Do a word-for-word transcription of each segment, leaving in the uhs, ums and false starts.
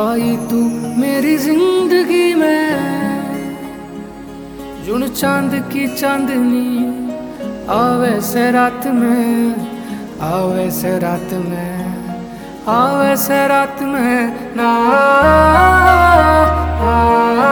आई तू मेरी जिंदगी में, जुन चांद की चांदनी, आवे से रात में, आवे से रात में, आवे से रात में ना आ, आ,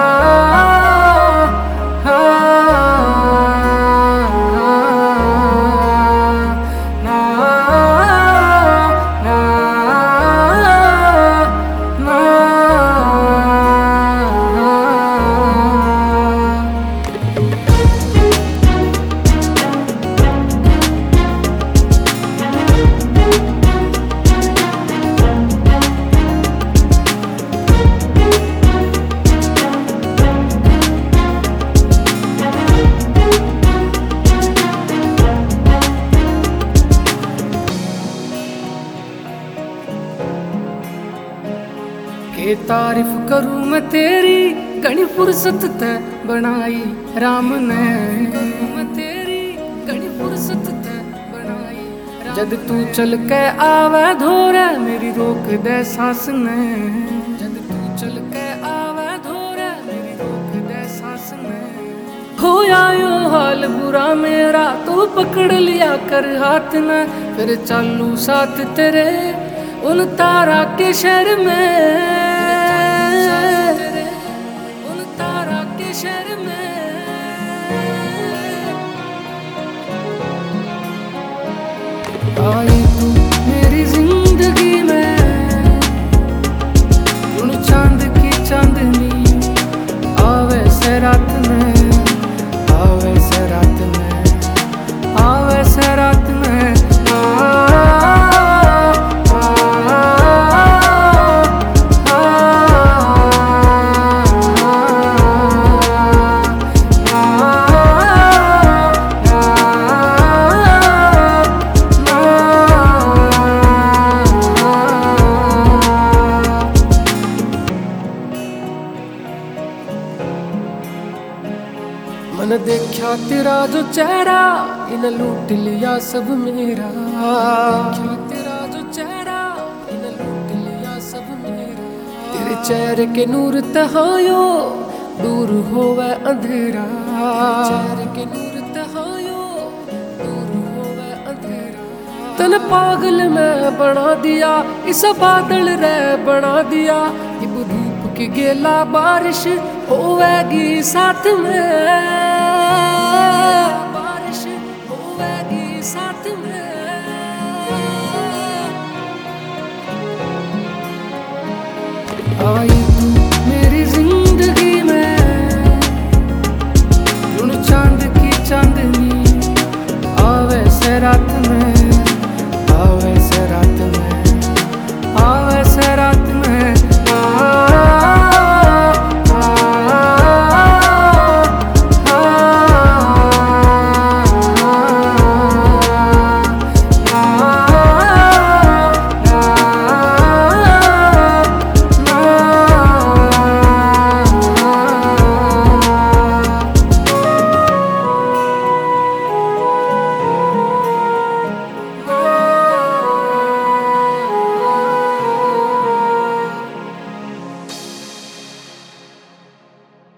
के तारीफ करूं मैं तेरी, घनी फुर्सत ते बनाई राम ने। मैं तेरी घनी फुर्सत ते बनाई, जद तू चल के आवे धोरे मेरी रोक दे सांस ने। जद तू चल के आवे धोरे मेरी रोक दे सांस ने। होया यो हाल बुरा मेरा, तू पकड़ लिया कर हाथ ने, फिर चालू साथ तेरे उन तारा के शहर में, उन तारा के शहर में। आई तू मेरी जिंदगी में, उन चांद की चांदनी, आवे से रात में, आवे से रात में, आवे से रात में आ, मन देखा तेरा जो चेहरा, इन लूट लिया सब मेरा। देखा तेरा जो चेहरा, इन लूट लिया सब मेरा। तेरे चेहरे के नूर तहायो, दूर होवे अंधेरा। चेहरे के नूर तहायो, दूर होवे अंधेरा। तन पागल में बना दिया, इस बादल रे बना दिया। इब धूप की गेला बारिश होवेगी साथ में।